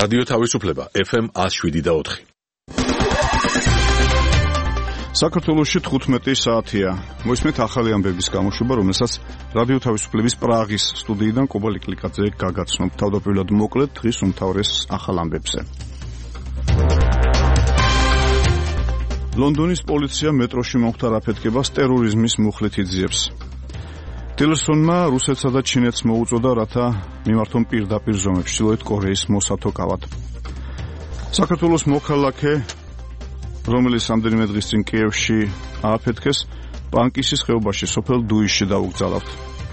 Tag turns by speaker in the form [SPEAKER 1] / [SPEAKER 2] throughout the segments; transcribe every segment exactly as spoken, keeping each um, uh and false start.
[SPEAKER 1] რადიო თავისუფლება ეფ ემ one oh seven და four.
[SPEAKER 2] საქართველოში თხუთმეტი საათია. მოისმენთ ახალი ამბების გამოშვება, რომელსაც რადიო თავისუფლების პრაღის სტუდიიდან კობა ლიკლიკაძე გაგაცნობ. თავდაპირველად მოკლედ დღის უმთავრეს ახალ ამბებზე. ლონდონის პოლიცია მეტროში მომხდარ აფეთქებას ტერორიზმის მუხლით იძიებს. ტილერსონმა რუსეთსა და ჩინეთს მოუწოდა, რათა მიმართონ პირდაპირ ზომებს ჩრდილოეთ კორეის მოსათოკავად. საქართველოს მოქალაქე, რომელიც რამდენიმე დღის წინ კიევში ააფეთქეს, პანკისის ხეობაში სოფელ დუისში დაუგზავნათ.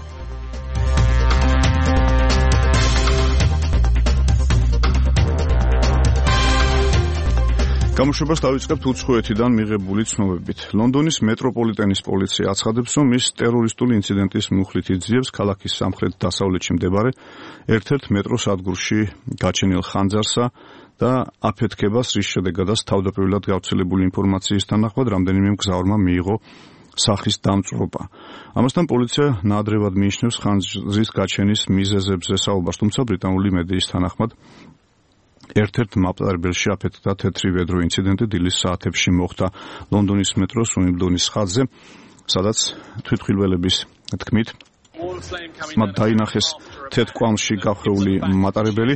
[SPEAKER 2] გამოშვებას დავიწყებთ უცხოეთიდან მიღებული ცნობებით. ლონდონის მეტროპოლიტენის პოლიცია აცხადებს, რომ ის ტერორისტული ინციდენტის მუხლით იძიებს ქალაქის სამხრეთ-დასავლეთში მდებარე ერთ-ერთ მეტრო სადგურში გაჩენილ ხანძარსა და აფეთქებას, რის შედეგადაც თავდაპირველად გავრცელებული ინფორმაციის თანახმად რამდენიმე მგზავრმა მიიღო სახის დამწვრობა. ამასთან პოლიცია ნაადრევად მიიჩნევს ხანძრის გაჩენის მიზეზებზე საუბარს, თუმცა ბრიტანული მედიის თანახმად ერთ-ერთ მაპტარბელში აფეთქდა თეთრი ვედრო. ინციდენტი დილის საათებში მოხდა ლონდონის მეტროს უიმბლდონის ხაზზე, სადაც თვითმხილველების თქმით მათ დაინახეს თეთრ-კვამლში გახვეული მატარებელი.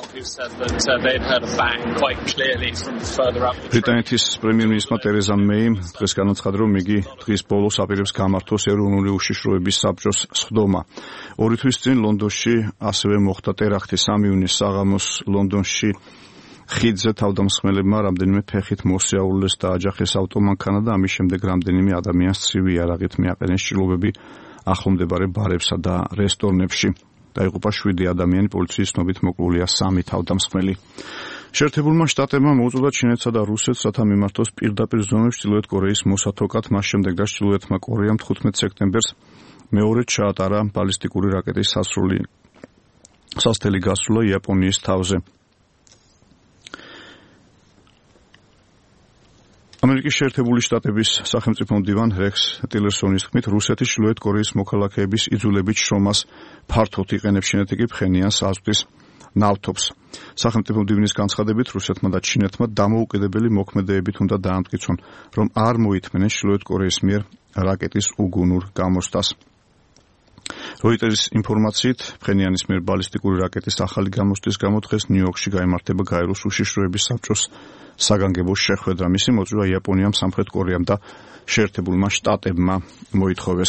[SPEAKER 2] ბრიტანეთის პრემიერ-მინისტრმა ტერეზა მეიმ დღეს განაცხადა, რომ იგი დღის ბოლოს აპირებს გამართოს ეროვნული უშიშროების საბჭოს სხდომა. ორი თვის წინ ლონდონში ასევე მოხდა ტერაქტი. სამი ივნისს საღამოს ლონდონში ხიდზე თავდამსხმელებმა რამდენიმე ფეხით მოსიარულეს და აჯახეს ავტომანქანა და ამის შემდეგ რამდენიმე ადამიანს ცივი იარაღით მიაყენეს ჭრილობები ახლომდებარე ბარებსა და რესტორნებში. დაიღუპა შვიდი ადამიანი, პოლიციის ცნობით მოკლულია სამი თავდამსხმელი. შეერთებულმა შტატებმა მოუწოდა ჩინეთსა და რუსეთს, რათა მიმართოს პირდაპირ ზომებს ჩრდილოეთ კორეის მოსათოკად. მას შემდეგ და ჩრდილოეთმა კორეამ თხუთმეტ სექტემბერს მეორედ ჩაატარა ბალისტიკური რაკეტის სასრული სასთელი გასვლა იაპონიის თავზე. ამერიკის შეერთებული შტატების სახელმწიფო მდივან რექს ტილერსონის თქმით, რუსეთის ჩრდილოეთ კორეის მოქალაქეების იძულებით შრომას ფართოდ იყენებს, ჩინეთი კი ფხენიანს აზრდის ნავთობს. სახელმწიფო მდივნის განცხადებით, რუსეთმა და ჩინეთმა დამოუკიდებელი მოქმედებებით უნდა დაამტკიცონ, რომ არ მოითმენენ ჩრდილოეთ კორეის მიერ რაკეტის უგუნურ გამოსტას. როიტერის ინფორმაციით, ფხენიანის მიერ ბალისტიკური რაკეტის ახალი გამოსტის გამო დღეს ნიუ-იორკში გაიმართება გაეროს უშიშროების საბჭოს საგანგებო შეხვედრა. მისი მოწვევა იაპონიამ, სამხრეთ კორეამ და შეერთებულმა შტატებმა მოითხოვეს.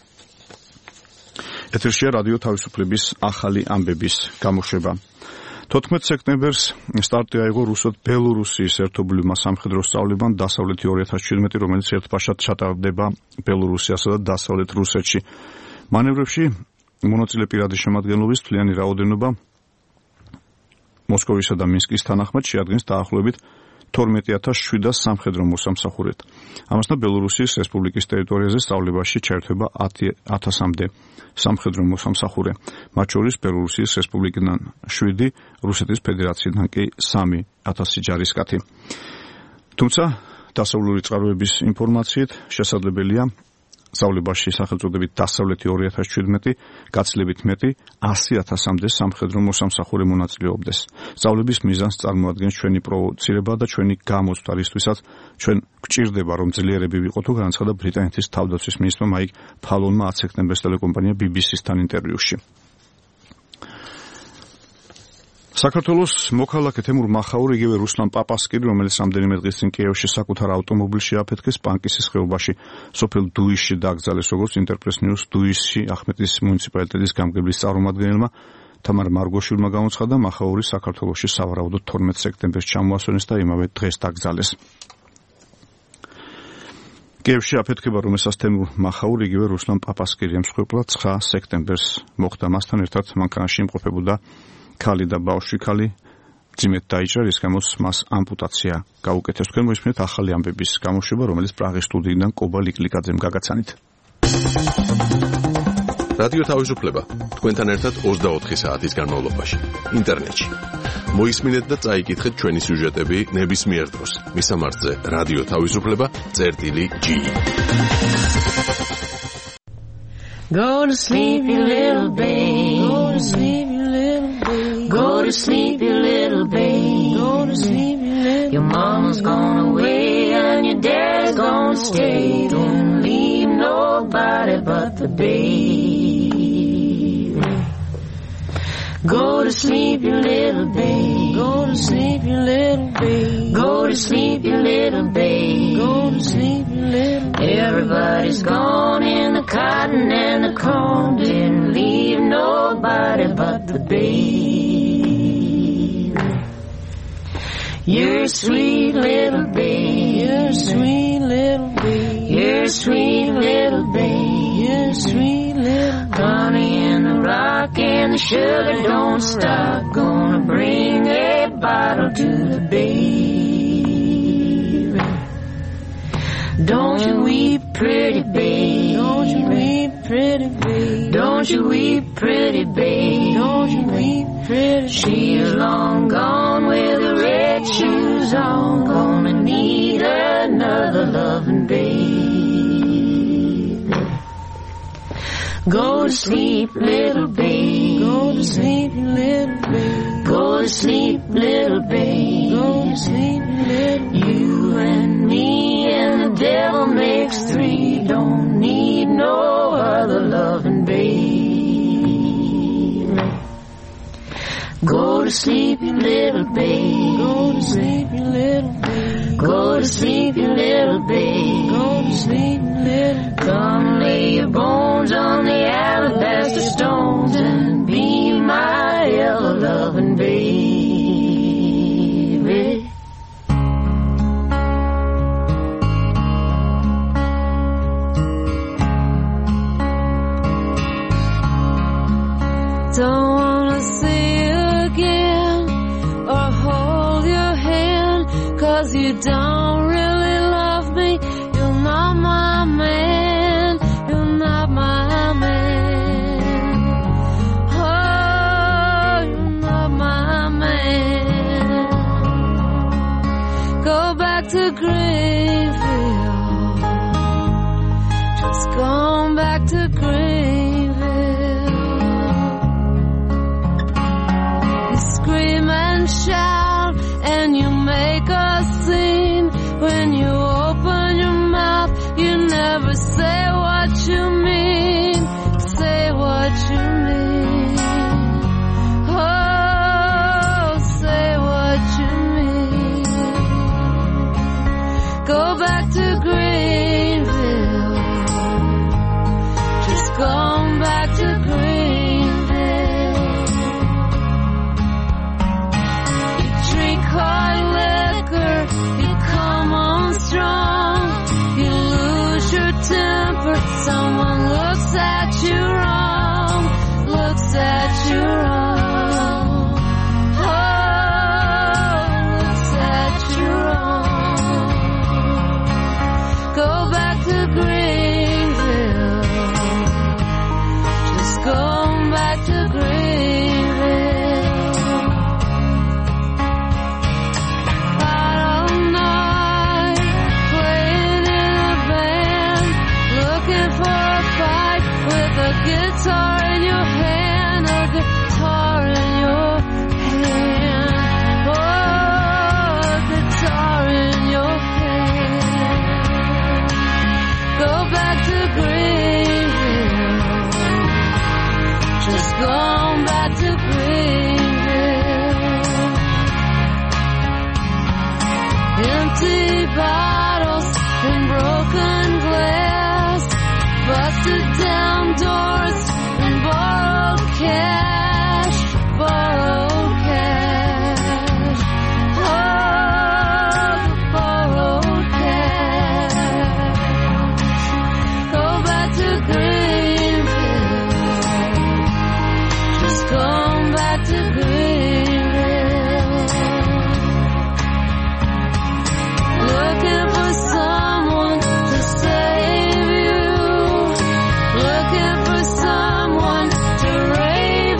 [SPEAKER 2] ეთერშია რადიო თავისუფლების ახალი ამბების გამოშვება. თოთხმეტ სექტემბერს სტარტი აიღო რუსეთ-ბელორუსიის ერთობლივმა სამხედრო სწავლებამ დასავლეთი ორი ათას შვიდმეტი, რომელიც ერთბაშად ჩატარდება ბელორუსიასა და დასავლეთ რუსეთში. მანევრებში მონაწილე პირადი შემადგენლობის მთლიანი რაოდენობა მოსკოვისა და მინსკის თანახმად შეადგენს დაახლოებით თორმეტი ათას შვიდას სამხედრო მოსამსახურეთ. ამასთან ბელორუსიის რესპუბლიკის ტერიტორიაზე სწავლებაში ჩაერთვება ათი ათასამდე სამხედრო მოსამსახურე. მათ შორის ბელორუსიის რესპუბლიკიდან შვიდი, რუსეთის ფედერაციიდან კი სამი ათასი ჯარისკაცი. თუმცა დასავლური წყაროების ინფორმაციით შესაძლებელია სწავლებაში სახელწოდებით დასავლეთი ორი ათას შვიდმეტი, გაცილებით მეტი ასი ათასამდე სამხედრო მოსამსახურე მონაწილეობდეს. სწავლების მიზანს წარმოადგენს ჩვენი პროვოცირება და ჩვენი გამოცდა, რისთვისაც ჩვენ გვჭირდება, რომ ძლიერები ვიყოთ, განაცხადა ბრიტანეთის თავდაცვის მინისტრმა მაიკ ფალონმა ათი სექტემბერს ტელეკომპანია ბი ბი სისთან ინტერვიუში. საქართველოს მოქალაქე თემურ მახაური, იგივე რუსლან პაპასკირი, რომელიც რამდენიმე დღის წინ კიევში საკუთარ ავტომობილში აფეთქეს, პანკისის ხეობაში სოფელ დუისში დაკრძალეს, როგორც ინტერპრეს ნიუს დუისში ახმეტის მუნიციპალიტეტის გამგებლის წარმომადგენელმა თამარ მარგოშვილმა გამოცხადა, მახაური საქართველოში სავარაუდოდ თორმეტ სექტემბერს ჩამოასვენეს და იმავე დღეს დაკრძალეს. კიევში აფეთქება, რომელსაც თემურ მახაური, იგივე რუსლან პაპასკირი ემსხვერპლა ცხრა სექტემბერს მოხდა. მასთან ერთად მანქანაში იმყოფებოდა ქალი და ბავშვი. ქალი ძიმედ დაიჭრა, რის გამოც მას ამპუტაცია გაუკეთეს. თქვენ მოისმენთ ახალი ამბების გამოშვება, რომელიც პრაღის სტუდიიდან კობა ლიკლიკაძემ გაგაცანით.
[SPEAKER 1] რადიო თავისუფლება თქვენთან ერთად ოცდაოთხი საათის განმავლობაში ინტერნეტში. მოისმინეთ და წაიკითხეთ ჩვენი სიუჟეტები ნებისმიერ დროს. მისამართზე რადიო თავისუფლება წერტილი ჯი.
[SPEAKER 3] Go to sleep, you little babe. Go to sleep, you little babe. Go to sleep, you little babe.
[SPEAKER 4] Mama's gone away and your dad's gonna stay. Don't leave nobody but the baby. Go to sleep, you little babe.
[SPEAKER 3] Go to sleep, you little babe.
[SPEAKER 4] Go to sleep, you little babe.
[SPEAKER 3] Go to sleep, you little babe.
[SPEAKER 4] Everybody's gone in the cotton and the corn. Didn't leave nobody but the babe. You're a sweet little babe.
[SPEAKER 3] You're a sweet little babe.
[SPEAKER 4] You're a sweet little babe.
[SPEAKER 3] You're a sweet little babe.
[SPEAKER 4] Honey in the rock and the sugar don't stop. Gonna bring a bottle to the baby. Don't you weep, pretty babe.
[SPEAKER 3] Don't you weep, pretty babe.
[SPEAKER 4] Don't you weep, pretty babe.
[SPEAKER 3] Don't you weep, pretty babe.
[SPEAKER 4] She's long gone with the red shoes on. Gonna need another loving babe. Go to sleep, little babe.
[SPEAKER 3] Go to sleep, little babe.
[SPEAKER 4] Go to sleep, little babe.
[SPEAKER 3] Go to sleep, little babe.
[SPEAKER 4] You and me and the devil makes three. Don't need no other loving babe. Go to sleep, you little babe.
[SPEAKER 3] Go to sleep, you little babe.
[SPEAKER 4] Go to sleep, you little babe.
[SPEAKER 3] Go to sleep, little babe.
[SPEAKER 4] Come lay your bones on the alabaster stones and be my ever loving baby.
[SPEAKER 5] Don't wanna see you again or hold your hand, 'cause you don't really love me. You're not my man. You're not my man. Oh, you're not my man. Go back to Greenville. Just gone back to Greenville. You scream and shout and you make a scene. When you open your mouth, you never say what you mean. Say what you mean. Oh, say what you mean. Go back to Greenville. Just gone back to Greenville. You drink hard liquor, you come on strong. You lose your temper, someone looks at you wrong. Looks at you wrong. Oh, looks at you wrong. Go back to Greenville. Just go back to Greenville. Out all night, playing in a band, looking for a fight with a guitar in your hand, a guitar in your hand. Oh, a guitar in your hand. Go back to Greenville. Just gone back to Greenville. Empty bottles and broken glass, busted down doors and borrowed cash, borrowed cash. Oh, borrowed cash. Go back to Greenville. Just gone back to Greenville. Looking for someone to save you. Looking for someone to rave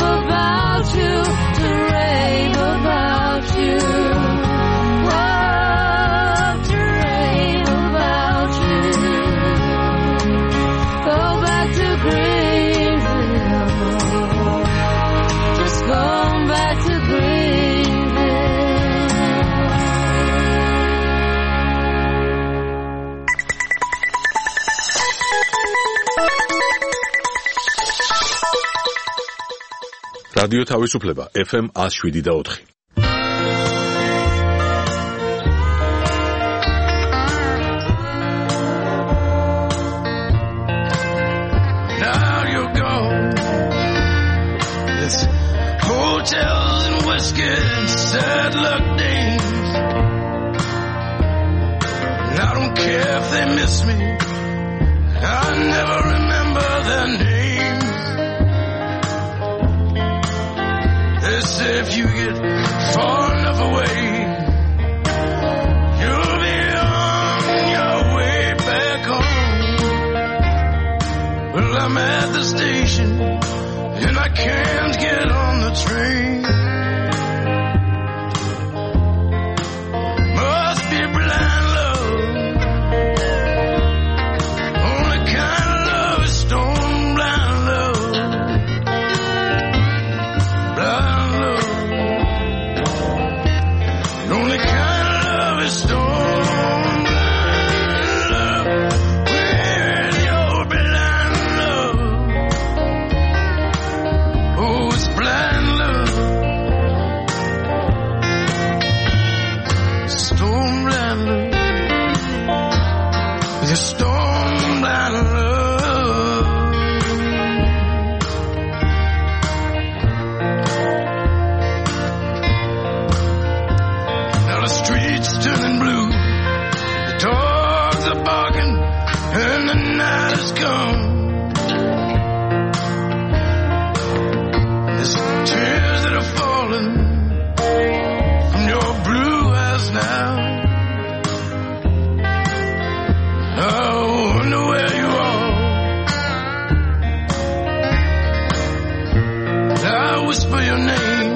[SPEAKER 1] რადიო თავისუფლება ეფ ემ one oh seven და four.
[SPEAKER 6] Now you're gone. It's hotels and whiskey and sad luck days. And I don't care if they miss me. I never remember their names. They say if you get far enough away, you'll be on your way back home. Well, I'm at the station and I can't get on the train. Must be blind love. Only kind of love is stone blind love. Blind love. The only kind of love is stone blind love. With your blind love. Oh, it's blind love. Stone blind love. With your stone blind love. Now the streets turning blue. The dogs are barking and the night is gone. There's tears that are falling from your blue eyes now. I wonder where you are. I whisper your name.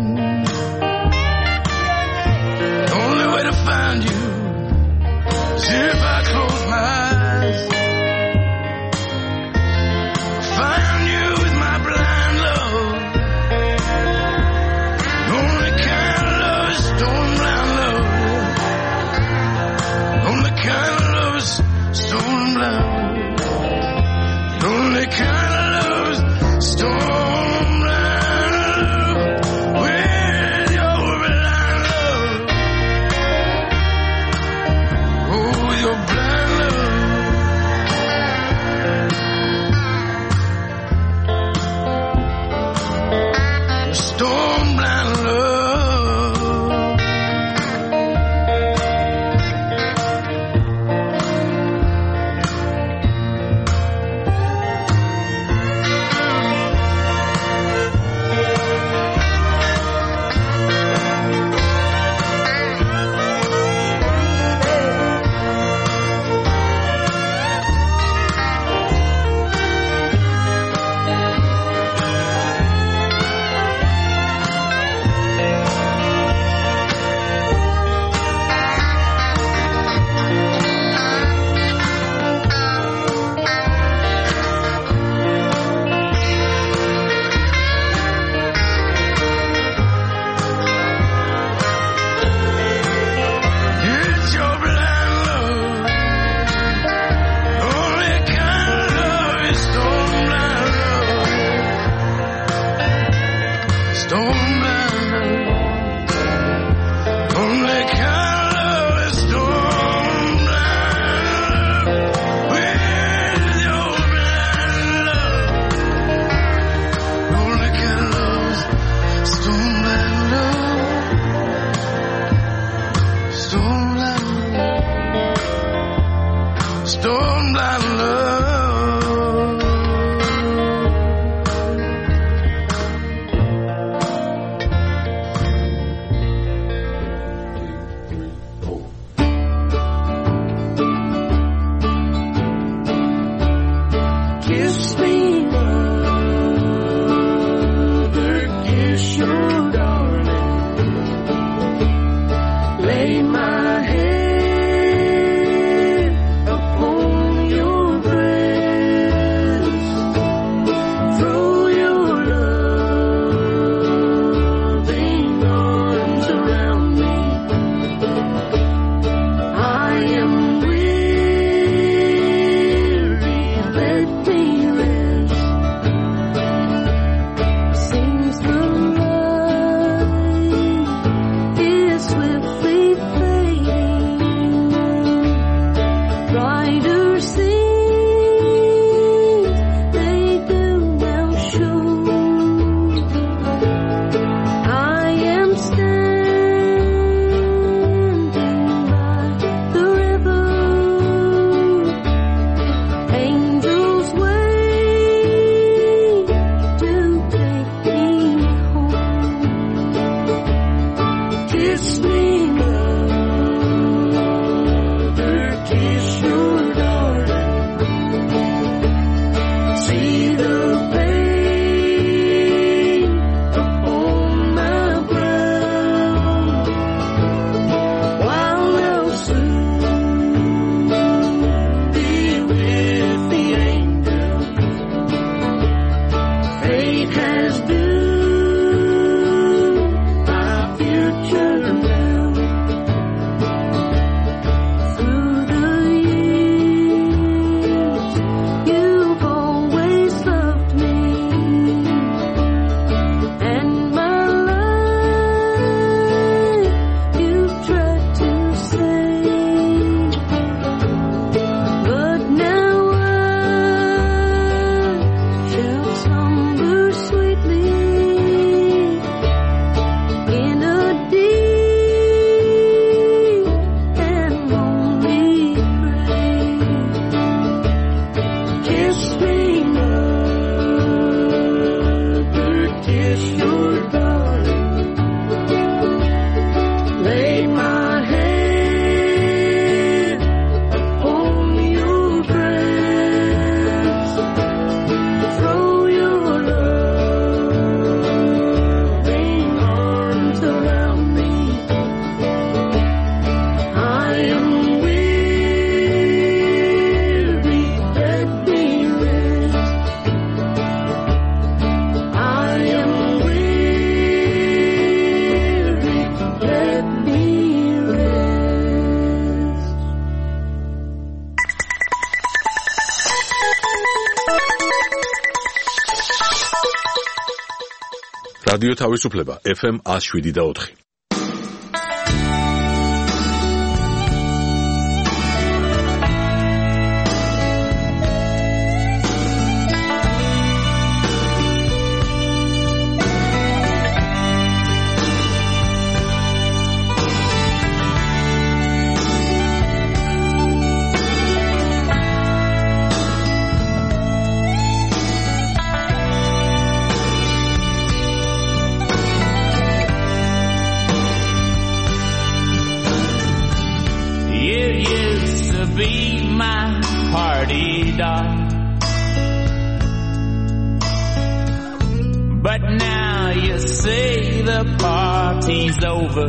[SPEAKER 6] The only way to find you is if I close my eyes. Find you with my blind love. The only kind of love is stone blind love. The only kind of love is stone blind. The only kind of love is stone blind love. With your blind love. Oh, with your blind love. Stone blind love. It's your blind love. Only kind of love is stone blind love. Stone blind love. Only kind of love is stone blind love. With your blind love. Only kind of love is stone blind love. Stone blind love. Stone blind love. Kiss me, mother, kiss your darling. Lay my head upon your breast. Throw your loving arms around me. I am weary, let me rest.
[SPEAKER 4] See the pain upon my brow, while they'll soon be with the angels. Fate has doomed my future now. Through the years, you've always loved me, and my life you've tried to save. But now I shall slumber sweetly in a deep and lonely grave. Kiss me, mother, kiss your darling. Lay my head upon your breast. Throw your loving arms around me. I am weary, let me rest. I am weary, let me rest.
[SPEAKER 1] რადიო თავისუფლება ეფ ემ one oh seven და four.
[SPEAKER 7] You used to be my party doll, but now you say the party's over.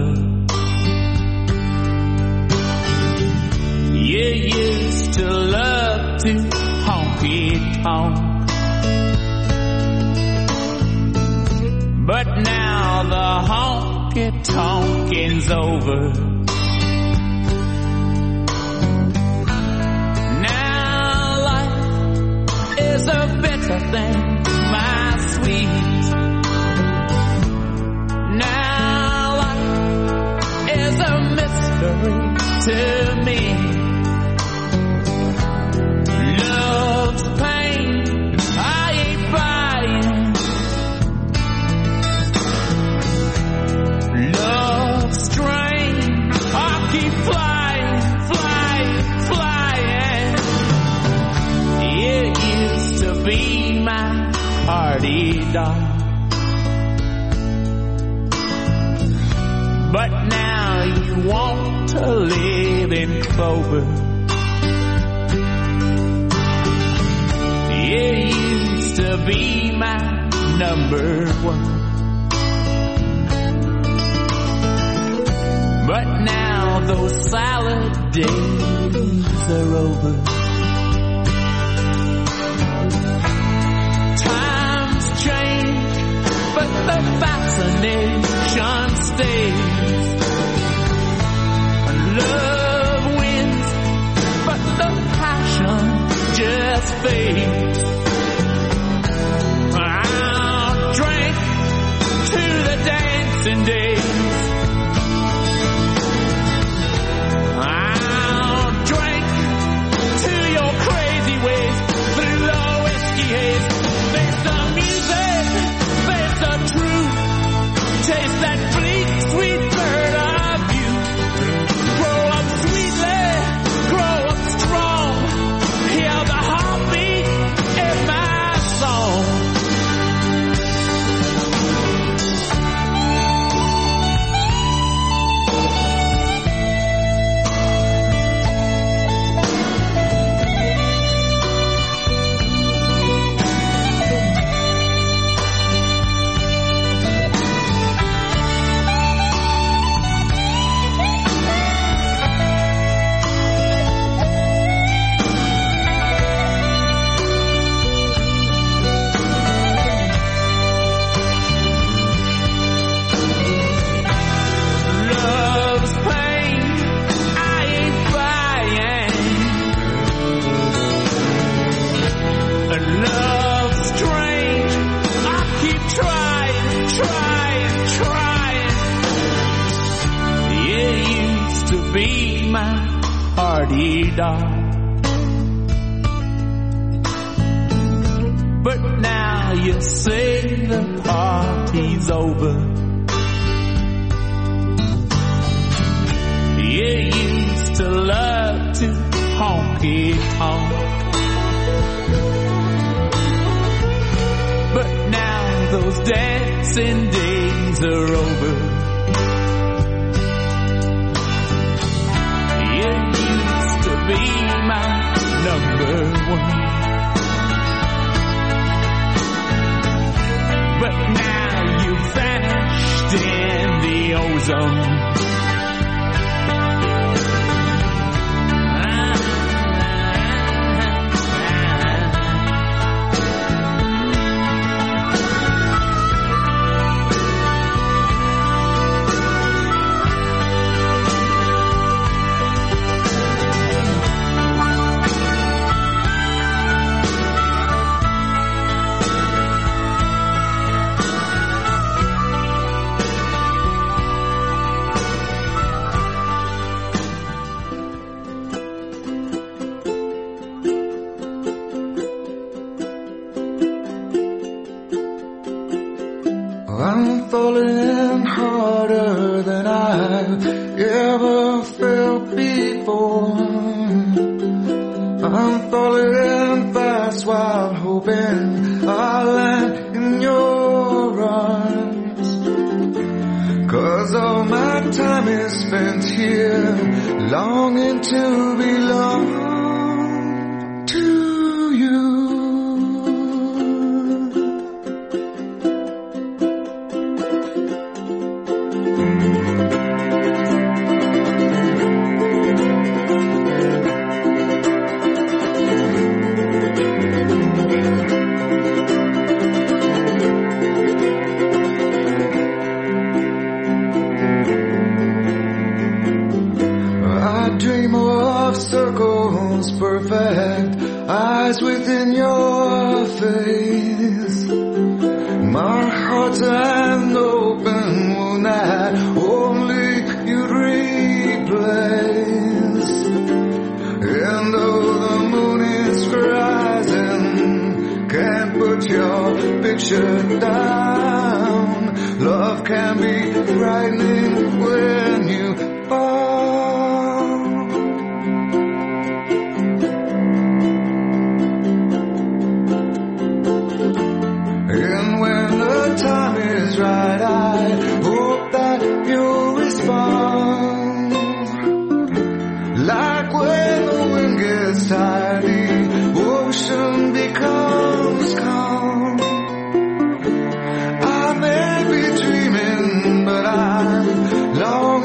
[SPEAKER 7] You used to love to honky tonk, but now the honky tonking's over. Is a better thing, my sweet. Now life is a mystery to me. Love's pain, I ain't buying. Love's strain, I keep flying, flying, flying. You used to be my party doll, but now you want to live in clover. You used to be my number one, but now those salad days are over. Times change, but the fascination stays. Love wins, but the passion just fades. I'll drink to the dancing days. I'll drink to your crazy ways through the whiskey haze. Face the music, face the truth. Taste that bleak, sweet bird of you. Grow up sweetly, grow up strong. Hear the heartbeat party doll. But now you say the party's over. You used to love to honky tonk, but now those dancing days are over. You used to be my number one, but now you vanished in the ozone.
[SPEAKER 6] I'm falling harder than I've ever felt before. I'm falling fast while hoping I'll land in your arms. 'Cause all my time is spent here longing to belong to you. Circles perfect, eyes within your face. My heart's an open wound that only you'd replace. And though the moon is rising, can't put your picture down. Love can be frightening when you fall. Right, I hope that you'll respond. Like when the wind gets tired, the ocean becomes calm. I may be dreaming, but I'm long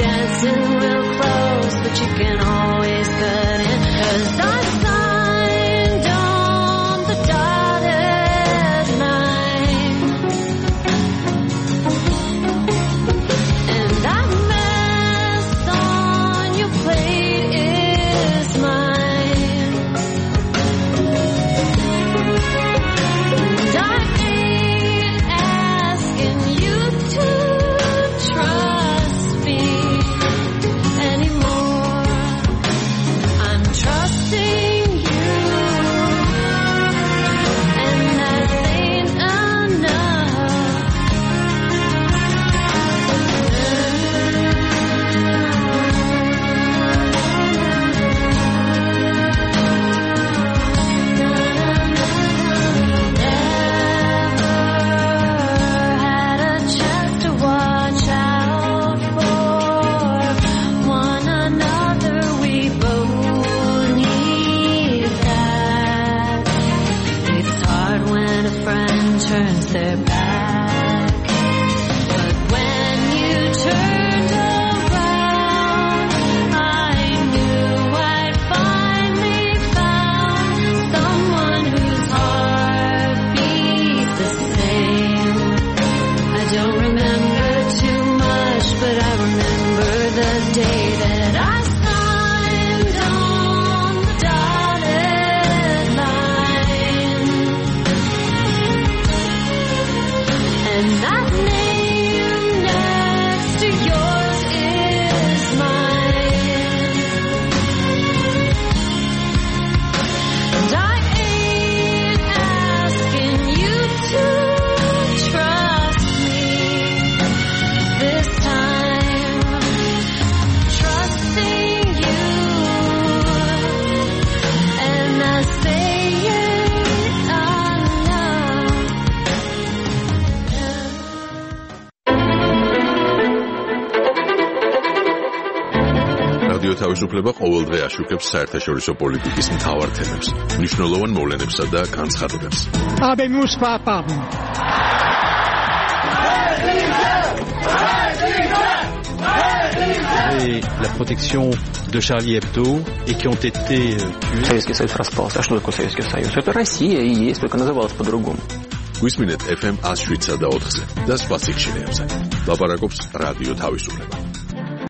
[SPEAKER 4] dancing real close, but you can always cut in. 'Cause I signed on the dotted line, and that mess on your plate is mine. And I ain't asking you to trust me anymore. I'm trusting you, and that ain't had a chance to watch out for one another. We both need that. It's hard when a friend turns their back, but when you turned around, I knew I'd finally found someone whose heart beat the same. I don't remember too much, but I remember the day that I signed on the dotted line, and that name next to yours is mine. And I ain't asking you to trust me this time. Trusting you, and I say it enough.
[SPEAKER 1] რადიო თავისუფლება ყოველდღე აშუქებს საერთაშორისო პოლიტიკის მთავარ თემებს, მნიშვნელოვან მოვლენებსა და განცხადებებს.
[SPEAKER 8] Habemos papa.
[SPEAKER 9] Et la protection de Charlie Hebdo et qui ont été euh, tués.
[SPEAKER 10] Советский Союз распался. А что такое Советский Союз? Это Россия и есть, только называлась по-другому.
[SPEAKER 1] გვისმინეთ ეფ ემ one oh seven და ოთხზე და სხვა სიგნალებზე. ლაპარაკობს რადიო თავისუფლება.